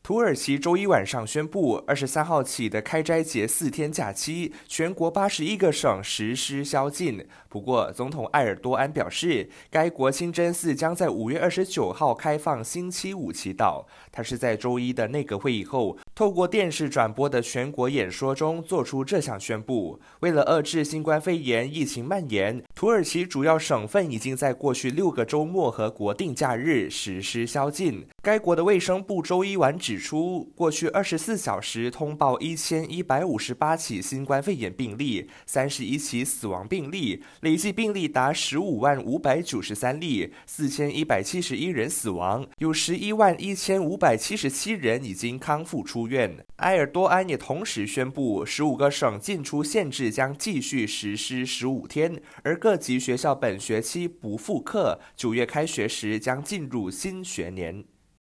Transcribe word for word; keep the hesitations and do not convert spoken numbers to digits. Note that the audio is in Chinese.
土耳其周一晚上宣布，二十三号起的开斋节四天假期，全国八十一个省实施宵禁。不过，总统埃尔多安表示，该国清真寺将在五月二十九号开放星期五祈祷。他是在周一的内阁会议后，透过电视转播的全国演说中做出这项宣布。为了遏制新冠肺炎疫情蔓延，土耳其主要省份已经在过去六个周末和国定假日实施宵禁。该国的卫生部周一晚指出，过去二十四小时通报一千一百五十八起新冠肺炎病例，三十一起死亡病例，累计病例达十五万五百九十三例，四千一百七十一人死亡，有十一万一千五百七十七人已经康复出院。埃尔多安也同时宣布，十五个省进出限制将继续实施十五天，而各级学校本学期不复课，九月开学时将进入新学年。